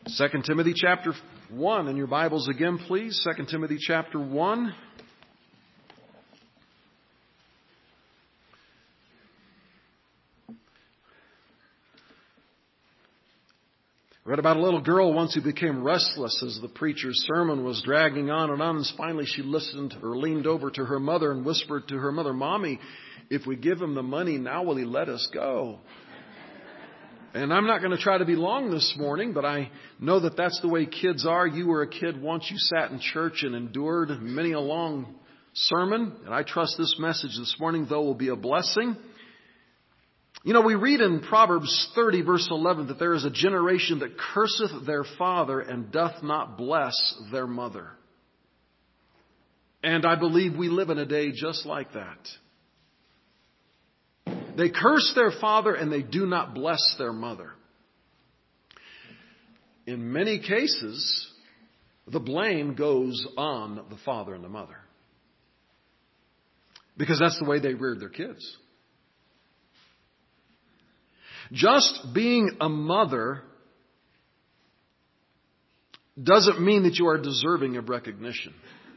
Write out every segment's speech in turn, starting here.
2 Timothy chapter 1 in your Bibles again, please. 2 Timothy chapter 1. I read about a little girl once who became restless as the preacher's sermon was dragging on, and finally she listened or leaned over to her mother and whispered to her mother, "Mommy, if we give him the money, now will he let us go?" And I'm not going to try to be long this morning, but I know that that's the way kids are. You were a kid once. You sat in church and endured many a long sermon. And I trust this message this morning, though, will be a blessing. You know, we read in Proverbs 30, verse 11, that there is a generation that curseth their father and doth not bless their mother. And I believe we live in a day just like that. They curse their father and they do not bless their mother. In many cases, the blame goes on the father and the mother, because that's the way they reared their kids. Just being a mother doesn't mean that you are deserving of recognition.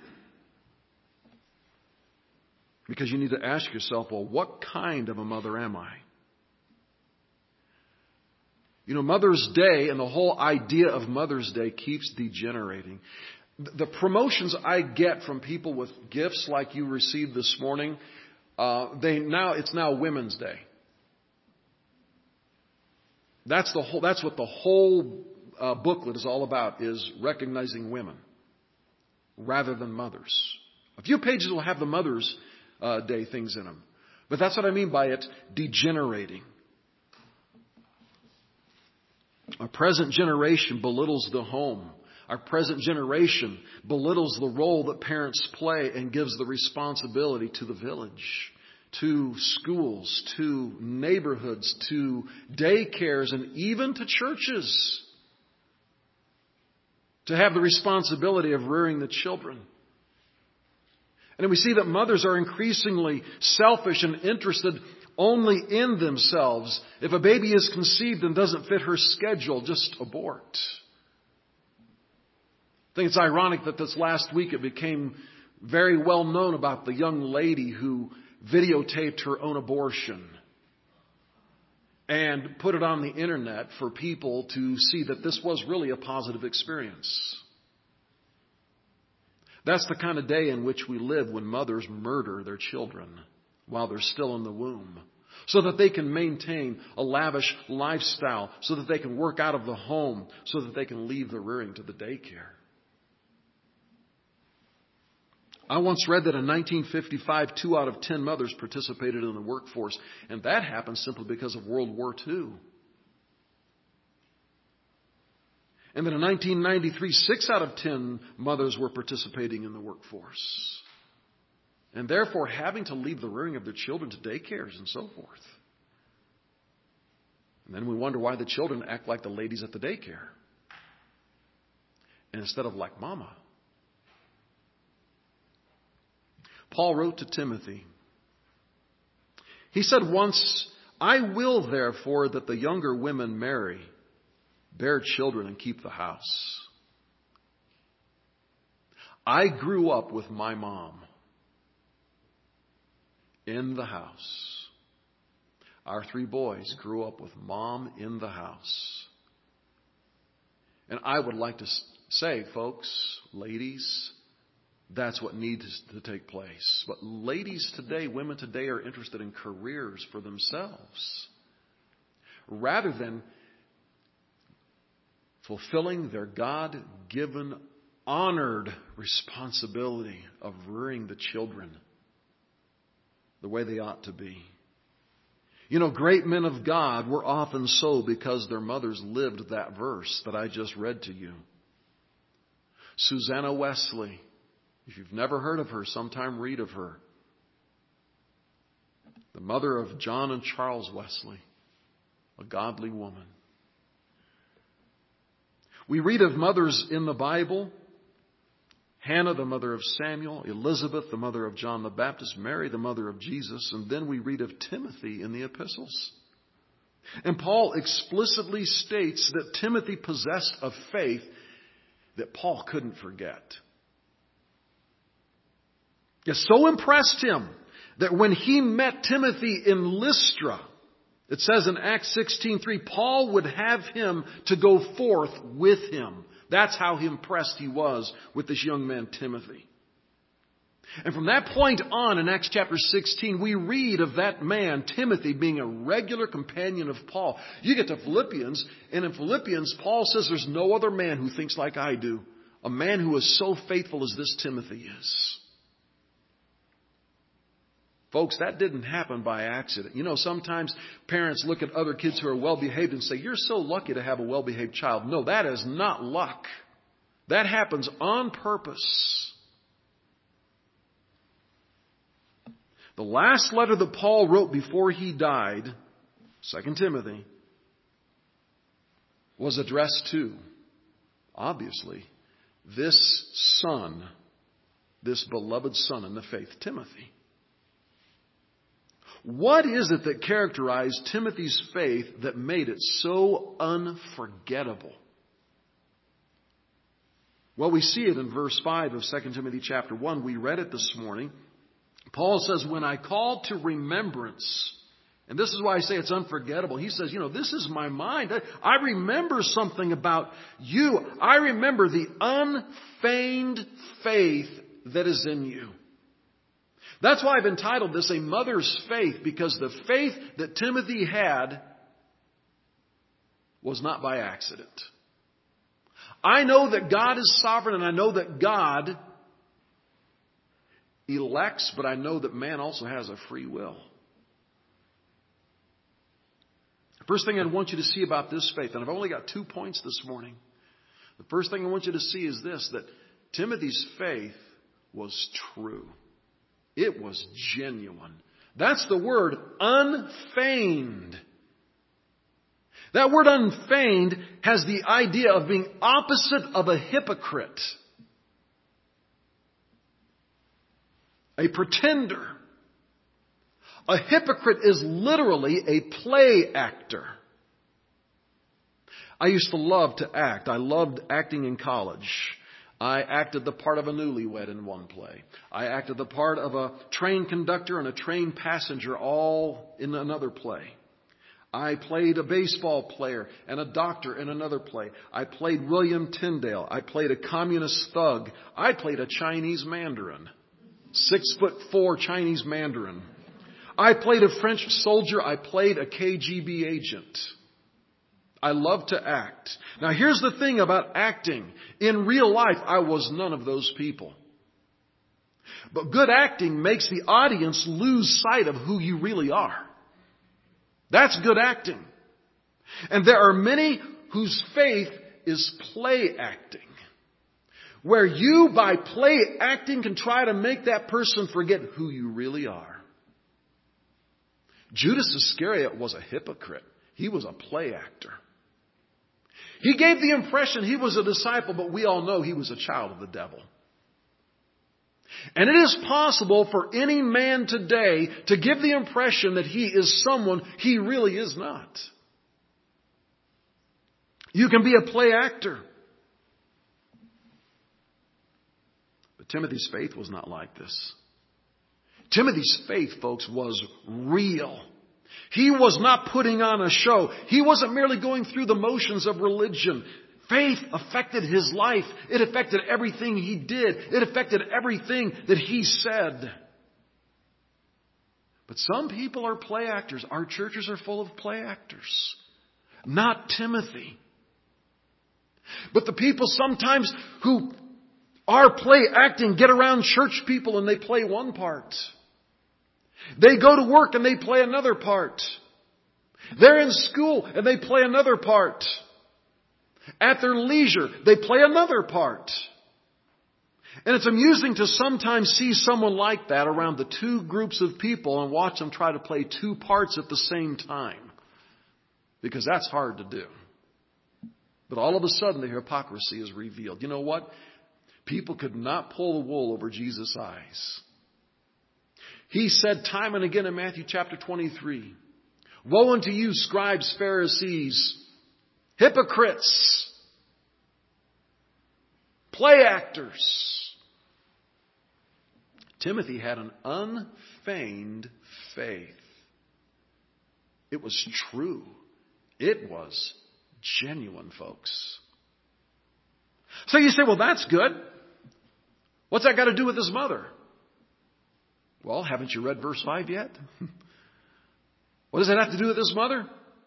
Because you need to ask yourself, well, what kind of a mother am I? You know, Mother's Day and the whole idea of Mother's Day keeps degenerating. The promotions I get from people with gifts like you received this morning, it's now Women's Day. That's what the whole booklet is all about, is recognizing women rather than mothers. A few pages will have the Mother's Day things in them. But that's what I mean by it degenerating. Our present generation belittles the home. Our present generation belittles the role that parents play and gives the responsibility to the village, to schools, to neighborhoods, to daycares, and even to churches, to have the responsibility of rearing the children. And we see that mothers are increasingly selfish and interested only in themselves. If a baby is conceived and doesn't fit her schedule, just abort. I think it's ironic that this last week it became very well known about the young lady who videotaped her own abortion and put it on the internet for people to see that this was really a positive experience. That's the kind of day in which we live, when mothers murder their children while they're still in the womb, so that they can maintain a lavish lifestyle, so that they can work out of the home, so that they can leave the rearing to the daycare. I once read that in 1955, 2 out of 10 mothers participated in the workforce, and that happened simply because of World War II. And then in 1993, 6 out of 10 mothers were participating in the workforce, and therefore having to leave the rearing of their children to daycares and so forth. And then we wonder why the children act like the ladies at the daycare and instead of like mama. Paul wrote to Timothy. He said once, "I will therefore that the younger women marry, bear children, and keep the house." I grew up with my mom in the house. Our 3 boys grew up with Mom in the house. And I would like to say, folks, ladies, that's what needs to take place. But ladies today, women today, are interested in careers for themselves rather than fulfilling their God-given, honored responsibility of rearing the children the way they ought to be. You know, great men of God were often so because their mothers lived that verse that I just read to you. Susanna Wesley, if you've never heard of her, sometime read of her. The mother of John and Charles Wesley, a godly woman. We read of mothers in the Bible: Hannah, the mother of Samuel; Elizabeth, the mother of John the Baptist; Mary, the mother of Jesus. And then we read of Timothy in the epistles. And Paul explicitly states that Timothy possessed a faith that Paul couldn't forget. It so impressed him that when he met Timothy in Lystra, it says in Acts 16:3, Paul would have him to go forth with him. That's how impressed he was with this young man, Timothy. And from that point on in Acts chapter 16, we read of that man, Timothy, being a regular companion of Paul. You get to Philippians, and in Philippians, Paul says there's no other man who thinks like I do. A man who is so faithful as this Timothy is. Folks, that didn't happen by accident. You know, sometimes parents look at other kids who are well-behaved and say, you're so lucky to have a well-behaved child. No, that is not luck. That happens on purpose. The last letter that Paul wrote before he died, 2 Timothy, was addressed to, obviously, this son, this beloved son in the faith, Timothy. What is it that characterized Timothy's faith that made it so unforgettable? Well, we see it in verse 5 of 2 Timothy chapter 1. We read it this morning. Paul says, when I call to remembrance, and this is why I say it's unforgettable. He says, this is my mind. I remember something about you. I remember the unfeigned faith that is in you. That's why I've entitled this A Mother's Faith, because the faith that Timothy had was not by accident. I know that God is sovereign, and I know that God elects, but I know that man also has a free will. The first thing I want you to see about this faith, and I've only got 2 points this morning. The first thing I want you to see is this, that Timothy's faith was true. It was genuine. That's the word, unfeigned. That word unfeigned has the idea of being opposite of a hypocrite. A pretender. A hypocrite is literally a play actor. I used to love to act. I loved acting in college. I acted the part of a newlywed in one play. I acted the part of a train conductor and a train passenger all in another play. I played a baseball player and a doctor in another play. I played William Tyndale. I played a communist thug. I played a Chinese Mandarin. 6'4" Chinese Mandarin. I played a French soldier. I played a KGB agent. I love to act. Now here's the thing about acting. In real life, I was none of those people. But good acting makes the audience lose sight of who you really are. That's good acting. And there are many whose faith is play acting. Where you, by play acting, can try to make that person forget who you really are. Judas Iscariot was a hypocrite. He was a play actor. He gave the impression he was a disciple, but we all know he was a child of the devil. And it is possible for any man today to give the impression that he is someone he really is not. You can be a play actor. But Timothy's faith was not like this. Timothy's faith, folks, was real. He was not putting on a show. He wasn't merely going through the motions of religion. Faith affected his life. It affected everything he did. It affected everything that he said. But some people are play actors. Our churches are full of play actors. Not Timothy. But the people sometimes who are play acting get around church people and they play one part. They go to work and they play another part. They're in school and they play another part. At their leisure, they play another part. And it's amusing to sometimes see someone like that around the two groups of people and watch them try to play two parts at the same time. Because that's hard to do. But all of a sudden the hypocrisy is revealed. You know what? People could not pull the wool over Jesus' eyes. He said time and again in Matthew chapter 23, Woe unto you, scribes, Pharisees, hypocrites, play actors. Timothy had an unfeigned faith. It was true. It was genuine, folks. So you say, well, that's good. What's that got to do with his mother? Well, haven't you read verse 5 yet? What does that have to do with his mother?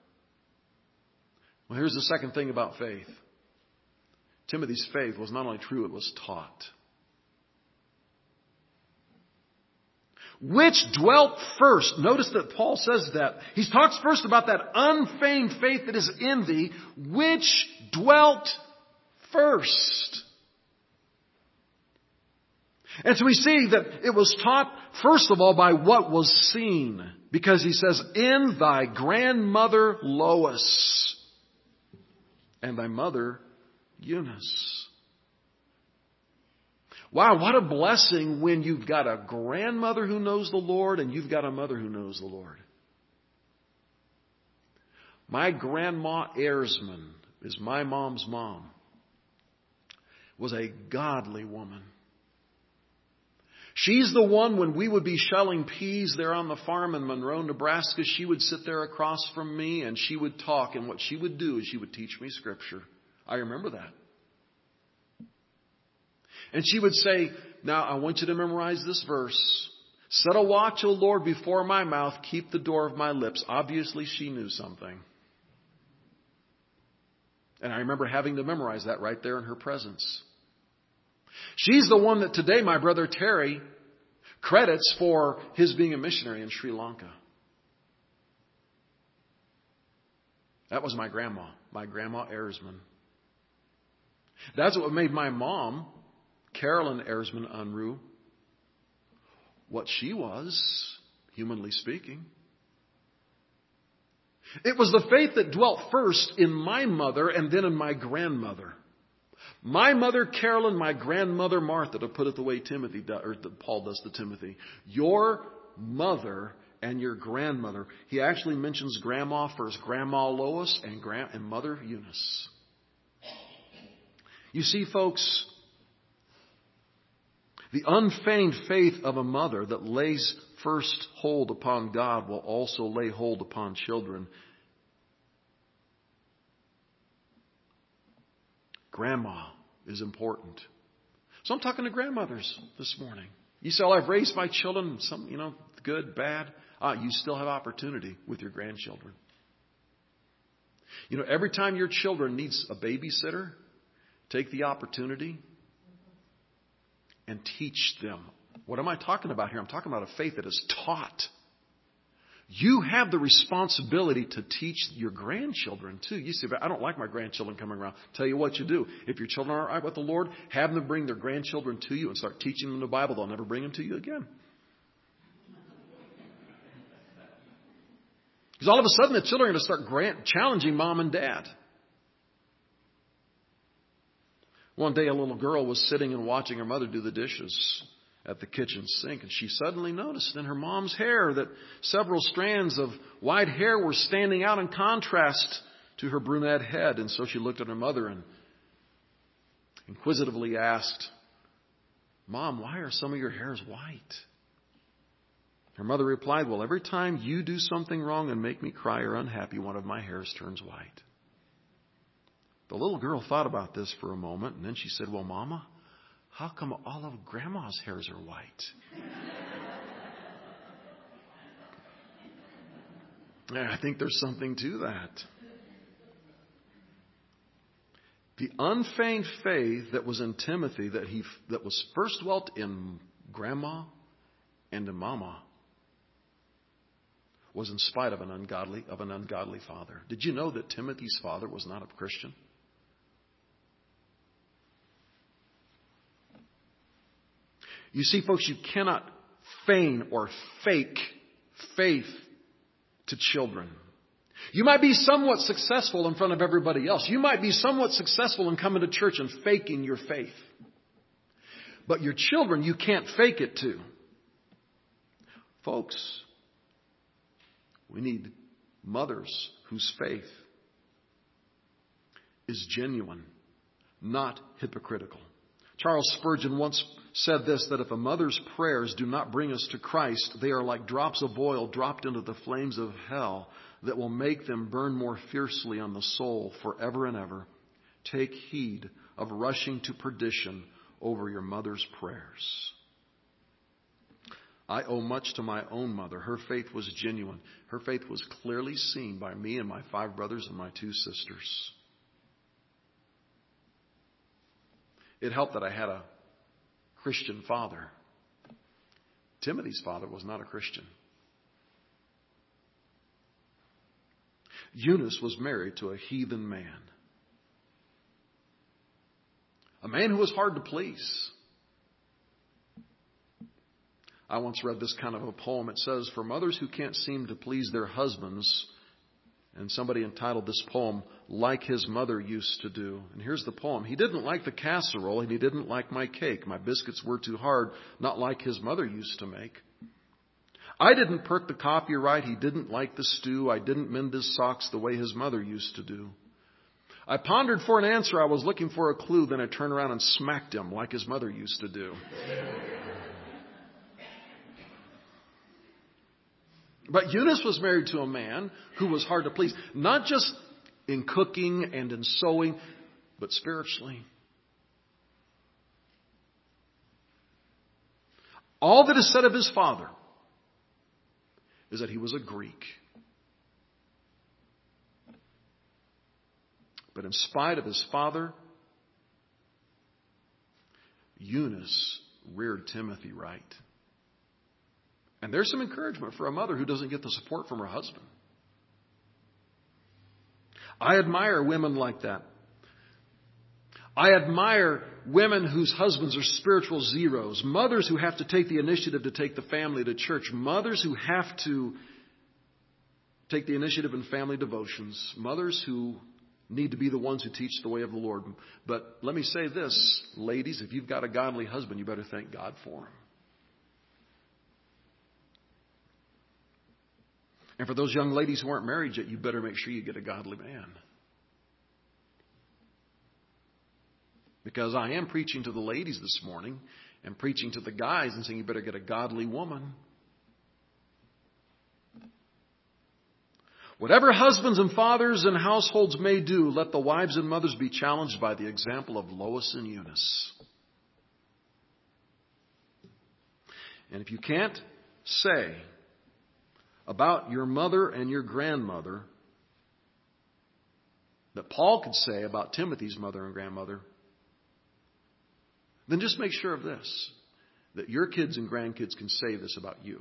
Well, here's the second thing about faith. Timothy's faith was not only true, it was taught. Which dwelt first. Notice that Paul says that. He talks first about that unfeigned faith that is in thee, which dwelt first. And so we see that it was taught, first of all, by what was seen. Because he says, in thy grandmother Lois and thy mother Eunice. Wow, what a blessing when you've got a grandmother who knows the Lord and you've got a mother who knows the Lord. My grandma Erzman is my mom's mom. Was a godly woman. She's the one when we would be shelling peas there on the farm in Monroe, Nebraska, she would sit there across from me and she would talk. And what she would do is she would teach me Scripture. I remember that. And she would say, now I want you to memorize this verse. Set a watch, O Lord, before my mouth. Keep the door of my lips. Obviously she knew something. And I remember having to memorize that right there in her presence. She's the one that today my brother Terry credits for his being a missionary in Sri Lanka. That was my grandma Erzman. That's what made my mom, Carolyn Erzman Unruh, what she was, humanly speaking. It was the faith that dwelt first in my mother and then in my grandmother. My mother Carolyn, my grandmother Martha, to put it the way Timothy does, or Paul does to Timothy. Your mother and your grandmother. He actually mentions grandma first, Grandma Lois and Mother Eunice. You see, folks, the unfeigned faith of a mother that lays first hold upon God will also lay hold upon children. Grandma is important. So I'm talking to grandmothers this morning. You say, I've raised my children, some, good, bad. You still have opportunity with your grandchildren. Every time your children needs a babysitter, take the opportunity and teach them. What am I talking about here? I'm talking about a faith that is taught. You have the responsibility to teach your grandchildren too. You say, but I don't like my grandchildren coming around. Tell you what you do. If your children aren't right with the Lord, have them bring their grandchildren to you and start teaching them the Bible. They'll never bring them to you again. Because all of a sudden the children are going to start challenging mom and dad. One day a little girl was sitting and watching her mother do the dishes at the kitchen sink, and she suddenly noticed in her mom's hair that several strands of white hair were standing out in contrast to her brunette head. And so she looked at her mother and inquisitively asked, Mom, why are some of your hairs white? Her mother replied, well, every time you do something wrong and make me cry or unhappy, one of my hairs turns white. The little girl thought about this for a moment, and then she said, well, Mama, how come all of Grandma's hairs are white? I think there's something to that. The unfeigned faith that was in Timothy, that was first dwelt in Grandma and in Mama, was in spite of an ungodly father. Did you know that Timothy's father was not a Christian? You see, folks, you cannot feign or fake faith to children. You might be somewhat successful in front of everybody else. You might be somewhat successful in coming to church and faking your faith. But your children, you can't fake it to. Folks, we need mothers whose faith is genuine, not hypocritical. Charles Spurgeon once said this, that if a mother's prayers do not bring us to Christ, they are like drops of oil dropped into the flames of hell that will make them burn more fiercely on the soul forever and ever. Take heed of rushing to perdition over your mother's prayers. I owe much to my own mother. Her faith was genuine. Her faith was clearly seen by me and my 5 brothers and my 2 sisters. It helped that I had a Christian father. Timothy's father was not a Christian. Eunice was married to a heathen man. A man who was hard to please. I once read this kind of a poem. It says, for mothers who can't seem to please their husbands, and somebody entitled this poem, Like His Mother Used to Do. And here's the poem. He didn't like the casserole and he didn't like my cake. My biscuits were too hard, not like his mother used to make. I didn't perk the coffee right. He didn't like the stew. I didn't mend his socks the way his mother used to do. I pondered for an answer. I was looking for a clue. Then I turned around and smacked him like his mother used to do. But Eunice was married to a man who was hard to please, not just in cooking and in sewing, but spiritually. All that is said of his father is that he was a Greek. But in spite of his father, Eunice reared Timothy right. And there's some encouragement for a mother who doesn't get the support from her husband. I admire women like that. I admire women whose husbands are spiritual zeros. Mothers who have to take the initiative to take the family to church. Mothers who have to take the initiative in family devotions. Mothers who need to be the ones who teach the way of the Lord. But let me say this, ladies, if you've got a godly husband, you better thank God for him. And for those young ladies who aren't married yet, you better make sure you get a godly man. Because I am preaching to the ladies this morning and preaching to the guys and saying you better get a godly woman. Whatever husbands and fathers and households may do, let the wives and mothers be challenged by the example of Lois and Eunice. And if you can't say about your mother and your grandmother that Paul could say about Timothy's mother and grandmother, then just make sure of this, that your kids and grandkids can say this about you.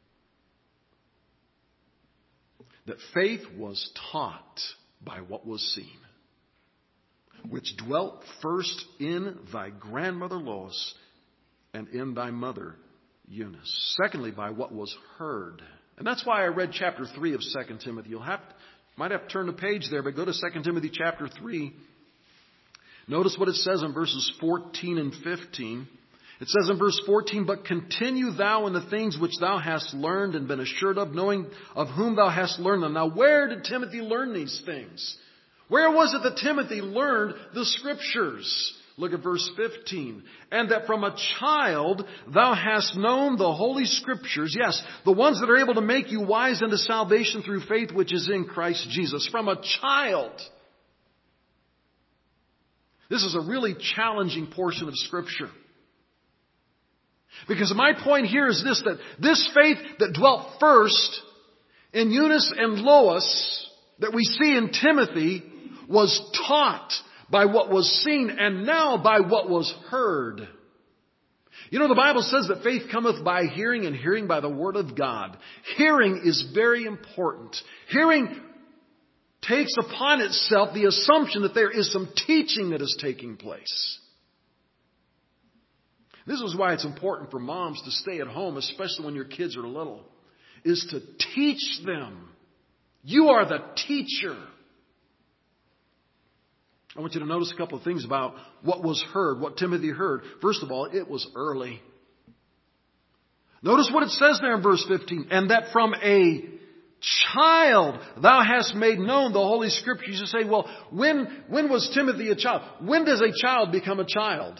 That faith was taught by what was seen, which dwelt first in thy grandmother Lois and in thy mother Eunice. Secondly, by what was heard. And that's why I read chapter 3 of 2 Timothy. Might have to turn the page there, but go to 2 Timothy chapter 3. Notice what it says in verses 14 and 15. It says in verse 14, but continue thou in the things which thou hast learned and been assured of, knowing of whom thou hast learned them. Now, where did Timothy learn these things? Where was it that Timothy learned the Scriptures? Look at verse 15. And that from a child thou hast known the Holy Scriptures. Yes, the ones that are able to make you wise unto salvation through faith which is in Christ Jesus. From a child. This is a really challenging portion of Scripture. Because my point here is this, that this faith that dwelt first in Eunice and Lois that we see in Timothy was taught by what was seen and now by what was heard. You know, the Bible says that faith cometh by hearing and hearing by the Word of God. Hearing is very important. Hearing takes upon itself the assumption that there is some teaching that is taking place. This is why it's important for moms to stay at home, especially when your kids are little, is to teach them. You are the teacher. I want you to notice a couple of things about what was heard, what Timothy heard. First of all, it was early. Notice what it says there in verse 15. And that from a child thou hast made known the Holy Scriptures. You say, well, when was Timothy a child? When does a child become a child?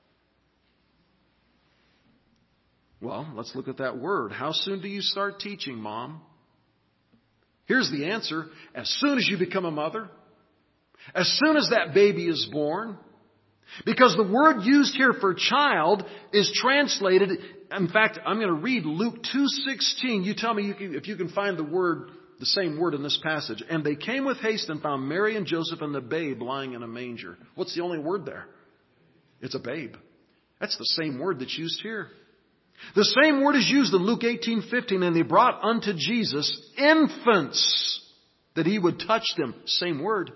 Well, let's look at that word. How soon do you start teaching, Mom? Here's the answer. As soon as you become a mother. As soon as that baby is born. Because the word used here for child is translated, in fact, I'm going to read Luke 2:16. You tell me if you can find the same word in this passage. And they came with haste and found Mary and Joseph and the babe lying in a manger. What's the only word there? It's a babe. That's the same word that's used here. The same word is used in Luke 18:15. And they brought unto Jesus infants that he would touch them. Same word.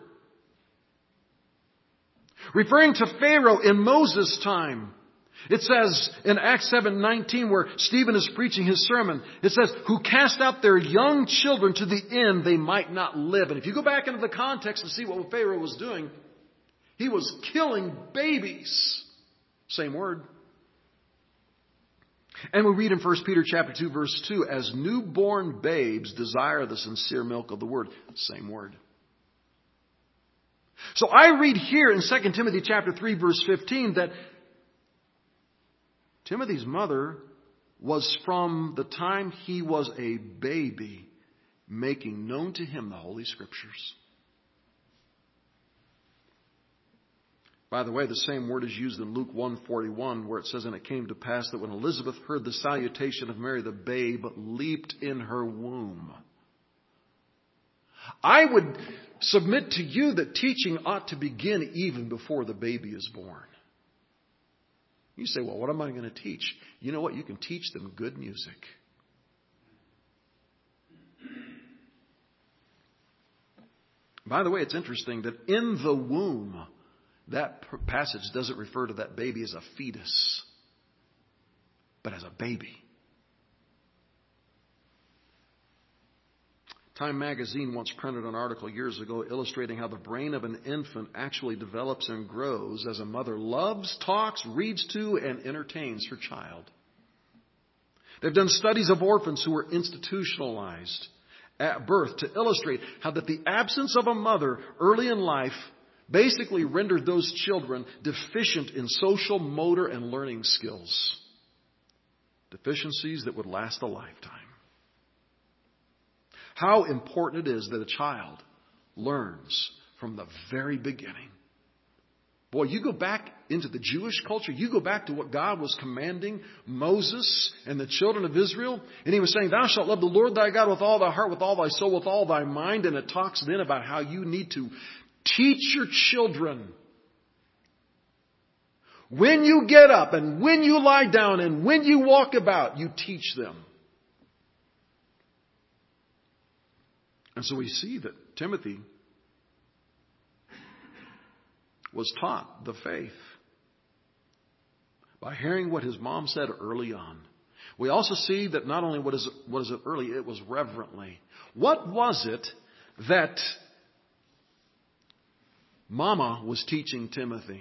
Referring to Pharaoh in Moses' time. It says in Acts 7:19 where Stephen is preaching his sermon. It says, who cast out their young children to the end they might not live. And if you go back into the context and see what Pharaoh was doing, he was killing babies. Same word. And we read in 1 Peter chapter 2 verse 2, as newborn babes desire the sincere milk of the word. Same word. So I read here in 2 Timothy chapter 3 verse 15 that Timothy's mother was from the time he was a baby making known to him the Holy Scriptures. By the way, the same word is used in Luke 1:41 where it says, and it came to pass that when Elizabeth heard the salutation of Mary, the babe leaped in her womb. I would submit to you that teaching ought to begin even before the baby is born. You say, well, what am I going to teach? You know what? You can teach them good music. By the way, it's interesting that in the womb, that passage doesn't refer to that baby as a fetus, but as a baby. Time magazine once printed an article years ago illustrating how the brain of an infant actually develops and grows as a mother loves, talks, reads to, and entertains her child. They've done studies of orphans who were institutionalized at birth to illustrate how that the absence of a mother early in life basically rendered those children deficient in social, motor, and learning skills. Deficiencies that would last a lifetime. How important it is that a child learns from the very beginning. Boy, you go back into the Jewish culture, you go back to what God was commanding Moses and the children of Israel, and he was saying, thou shalt love the Lord thy God with all thy heart, with all thy soul, with all thy mind, and it talks then about how you need to teach your children. When you get up and when you lie down and when you walk about, you teach them. And so we see that Timothy was taught the faith by hearing what his mom said early on. We also see that not only was it early, it was reverently. What was it that Mama was teaching Timothy?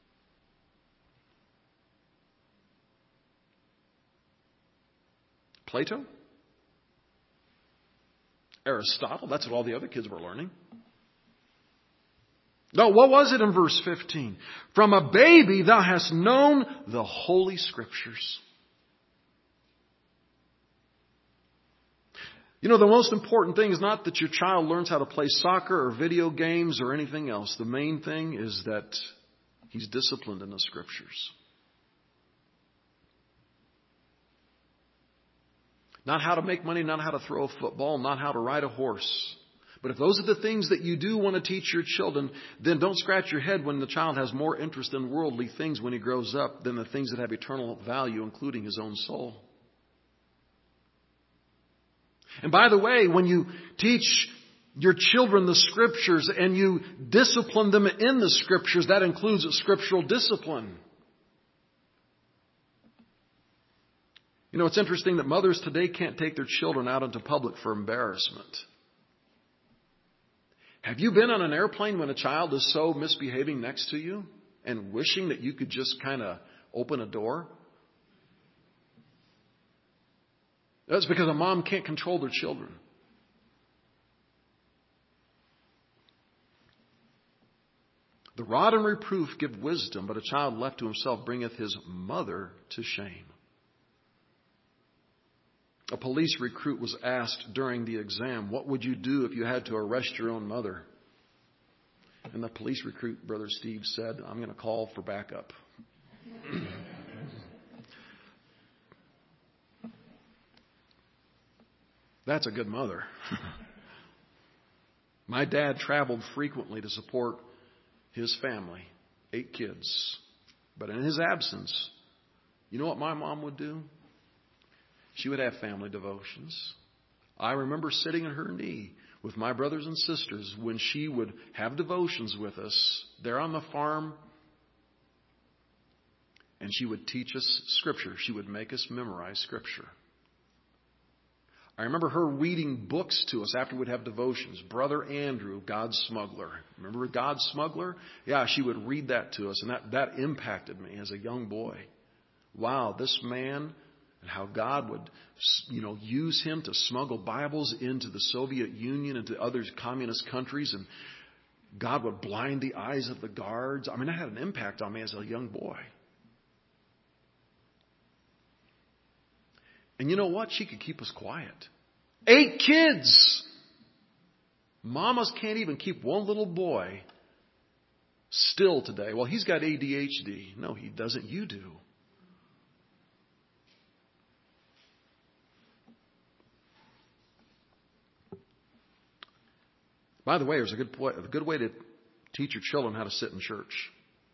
Plato? Aristotle? That's what all the other kids were learning. No, what was it in verse 15? From a baby thou hast known the Holy Scriptures. You know, the most important thing is not that your child learns how to play soccer or video games or anything else. The main thing is that he's disciplined in the Scriptures. Not how to make money, not how to throw a football, not how to ride a horse. But if those are the things that you do want to teach your children, then don't scratch your head when the child has more interest in worldly things when he grows up than the things that have eternal value, including his own soul. And by the way, when you teach your children the Scriptures and you discipline them in the Scriptures, that includes scriptural discipline. You know, it's interesting that mothers today can't take their children out into public for embarrassment. Have you been on an airplane when a child is so misbehaving next to you and wishing that you could just kind of open a door? That's because a mom can't control their children. The rod and reproof give wisdom, but a child left to himself bringeth his mother to shame. A police recruit was asked during the exam, what would you do if you had to arrest your own mother? And the police recruit, Brother Steve, said, I'm going to call for backup. That's a good mother. My dad traveled frequently to support his family, 8 kids. But in his absence, you know what my mom would do? She would have family devotions. I remember sitting on her knee with my brothers and sisters when she would have devotions with us there on the farm. And she would teach us Scripture. She would make us memorize Scripture. I remember her reading books to us after we'd have devotions. Brother Andrew, God's Smuggler. Remember God's Smuggler? Yeah, she would read that to us, and that impacted me as a young boy. Wow, this man, and how God would, use him to smuggle Bibles into the Soviet Union and to other communist countries, and God would blind the eyes of the guards. I mean, that had an impact on me as a young boy. And you know what? She could keep us quiet. 8 kids! Mamas can't even keep one little boy still today. Well, he's got ADHD. No, he doesn't. You do. By the way, there's a good way to teach your children how to sit in church.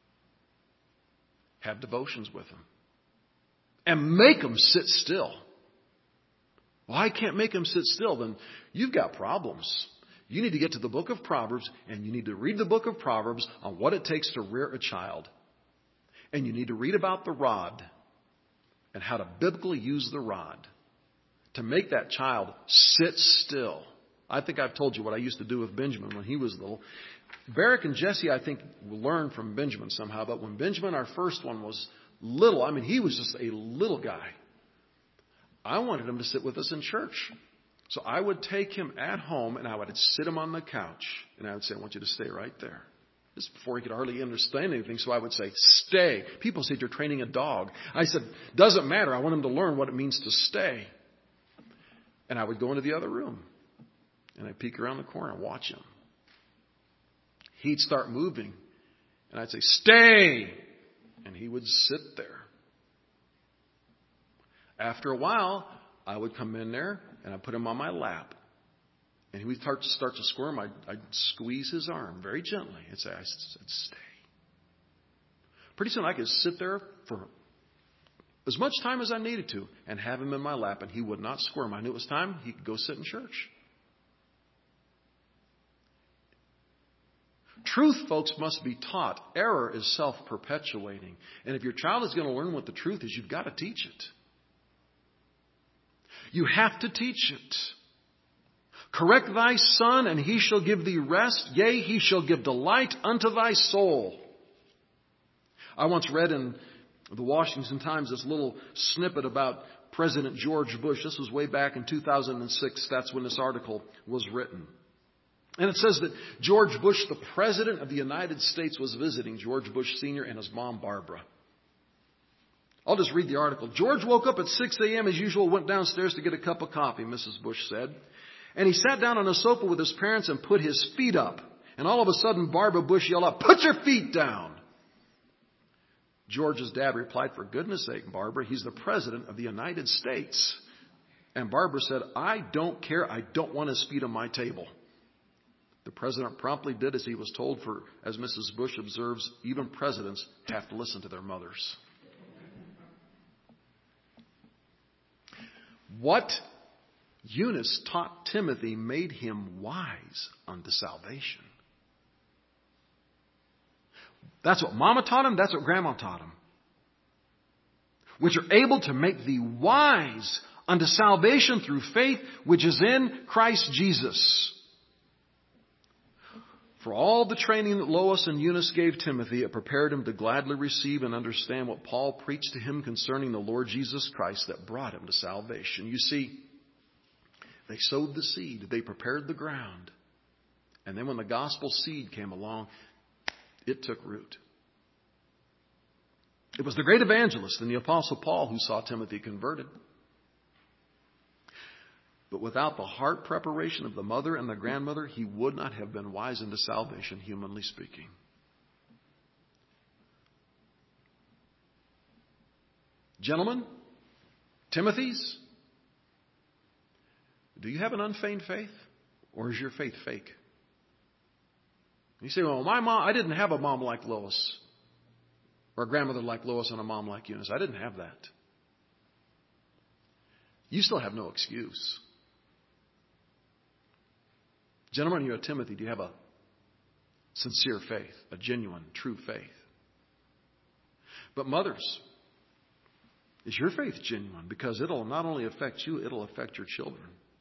Have devotions with them. And make them sit still. Well, I can't make them sit still. Then you've got problems. You need to get to the book of Proverbs, and you need to read the book of Proverbs on what it takes to rear a child. And you need to read about the rod and how to biblically use the rod to make that child sit still. I think I've told you what I used to do with Benjamin when he was little. Barak and Jesse, I think, learned from Benjamin somehow. But when Benjamin, our first one, was little, he was just a little guy. I wanted him to sit with us in church. So I would take him at home and I would sit him on the couch. And I would say, I want you to stay right there. This is before he could hardly understand anything. So I would say, stay. People say you're training a dog. I said, doesn't matter. I want him to learn what it means to stay. And I would go into the other room. And I'd peek around the corner and watch him. He'd start moving. And I'd say, stay. And he would sit there. After a while, I would come in there and I'd put him on my lap. And he would start to squirm. I'd squeeze his arm very gently and say, I said, stay. Pretty soon I could sit there for as much time as I needed to and have him in my lap, and he would not squirm. I knew it was time. He could go sit in church. Truth, folks, must be taught. Error is self-perpetuating. And if your child is going to learn what the truth is, you've got to teach it. You have to teach it. Correct thy son, and he shall give thee rest. Yea, he shall give delight unto thy soul. I once read in the Washington Times this little snippet about President George Bush. This was way back in 2006. That's when this article was written. And it says that George Bush, the President of the United States, was visiting George Bush Sr. and his mom, Barbara. I'll just read the article. George woke up at 6 a.m. as usual, went downstairs to get a cup of coffee, Mrs. Bush said. And he sat down on a sofa with his parents and put his feet up. And all of a sudden, Barbara Bush yelled out, "Put your feet down!" George's dad replied, "For goodness sake, Barbara, he's the President of the United States." And Barbara said, "I don't care. I don't want his feet on my table." The president promptly did as he was told, for, as Mrs. Bush observes, even presidents have to listen to their mothers. What Eunice taught Timothy made him wise unto salvation. That's what Mama taught him. That's what Grandma taught him. Which are able to make thee wise unto salvation through faith, which is in Christ Jesus. For all the training that Lois and Eunice gave Timothy, it prepared him to gladly receive and understand what Paul preached to him concerning the Lord Jesus Christ that brought him to salvation. You see, they sowed the seed. They prepared the ground. And then when the gospel seed came along, It took root. It was the great evangelist and the Apostle Paul who saw Timothy converted. But without the heart preparation of the mother and the grandmother, he would not have been wise into salvation, humanly speaking. Gentlemen, Timothy's, do you have an unfeigned faith? Or is your faith fake? You say, well, my mom, I didn't have a mom like Lois. Or a grandmother like Lois and a mom like Eunice. I didn't have that. You still have no excuse. Gentlemen, you're a Timothy. Do you have a sincere faith? A genuine, true faith? But mothers, is your faith genuine? Because it'll not only affect you, it'll affect your children.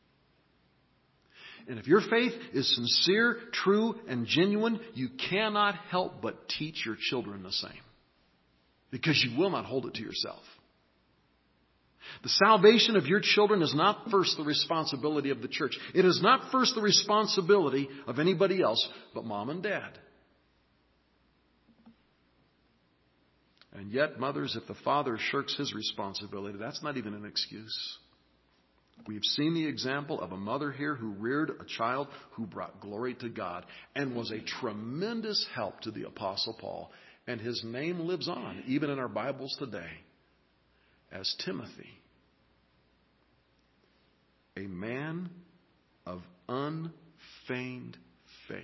And if your faith is sincere, true, and genuine, you cannot help but teach your children the same. Because you will not hold it to yourself. The salvation of your children is not first the responsibility of the church. It is not first the responsibility of anybody else but mom and dad. And yet, mothers, if the father shirks his responsibility, that's not even an excuse. We've seen the example of a mother here who reared a child who brought glory to God and was a tremendous help to the Apostle Paul. And his name lives on, even in our Bibles today, as Timothy, a man of unfeigned faith.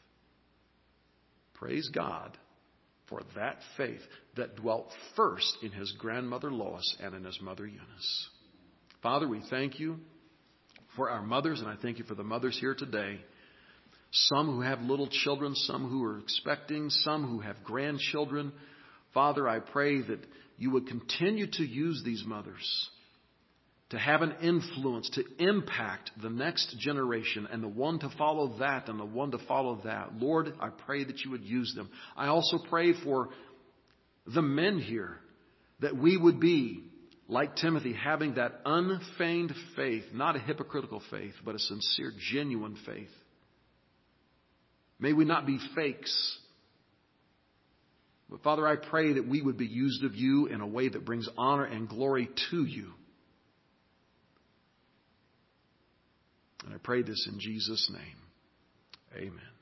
Praise God for that faith that dwelt first in his grandmother Lois and in his mother Eunice. Father, we thank you for our mothers, and I thank you for the mothers here today. Some who have little children, some who are expecting, some who have grandchildren. Father, I pray that you would continue to use these mothers to have an influence, to impact the next generation and the one to follow that and the one to follow that. Lord, I pray that you would use them. I also pray for the men here, that we would be like Timothy, having that unfeigned faith, not a hypocritical faith, but a sincere, genuine faith. May we not be fakes. But Father, I pray that we would be used of you in a way that brings honor and glory to you. And I pray this in Jesus' name. Amen.